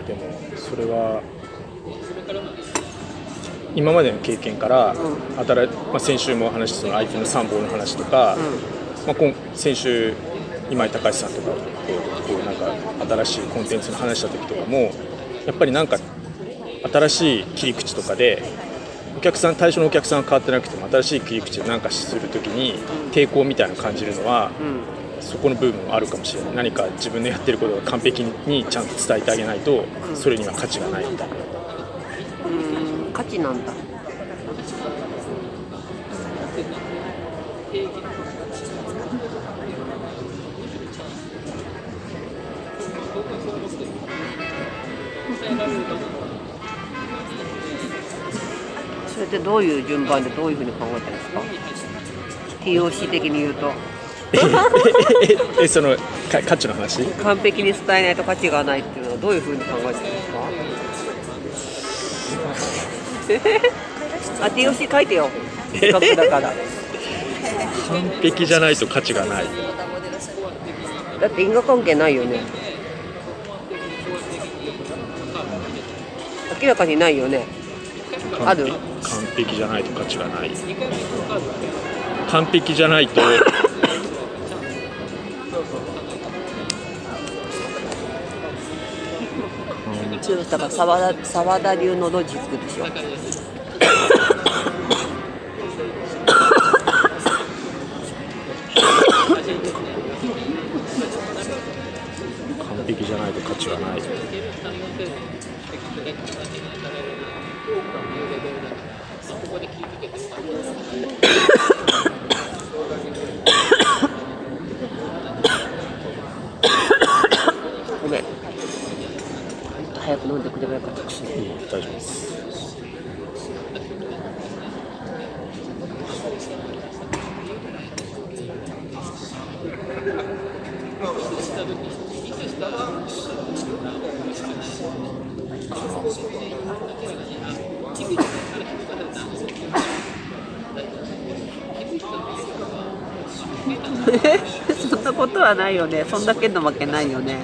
でもそれは今までの経験から、先週も話したその相手の参謀の話とか、先週今井隆さんとかこうなんか新しいコンテンツの話した時とかもやっぱりなんか新しい切り口とかで対象のお客さんは変わってなくても新しい切り口で何かする時に抵抗みたいなのを感じるのは、そこの部分もあるかもしれない。何か自分のやってることが完璧にちゃんと伝えてあげないとそれには価値がないみたいな。 価値なんだ。それってどういう順番でどういうふうに考えてるんですか？ TOC 的に言うとその価値の話？ 完璧に伝えないと価値がないっていうのはどういうふうに考えてるんですか？TOC 書いてよ。せっかくだから。 完璧じゃないと価値がない。 だって因果関係ないよね。明らかにないよね。ある？ 完璧じゃないと価値がない。完璧じゃないとだから沢田流のロジックでしょ。 完璧じゃないと価値がない。 ごめん。早く飲んでくればよかったかしら。 大丈夫です。 そんなことはないよね。そんだけのわけないよね。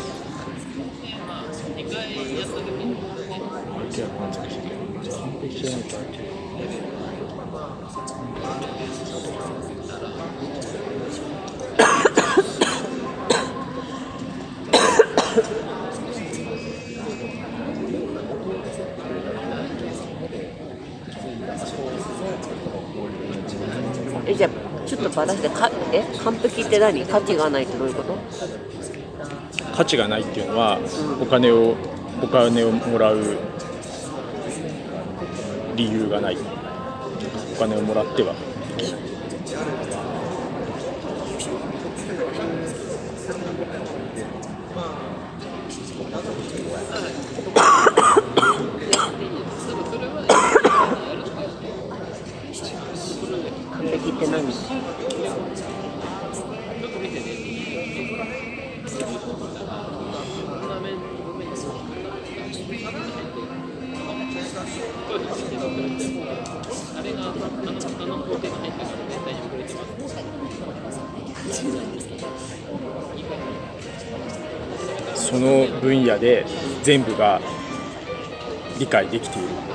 じゃあちょっとバラして完璧って何？価値がないってどういうこと？ 価値がないっていうのは、お金をもらう理由がない。お金をもらっては完璧って何？ その分野で全部が理解できている。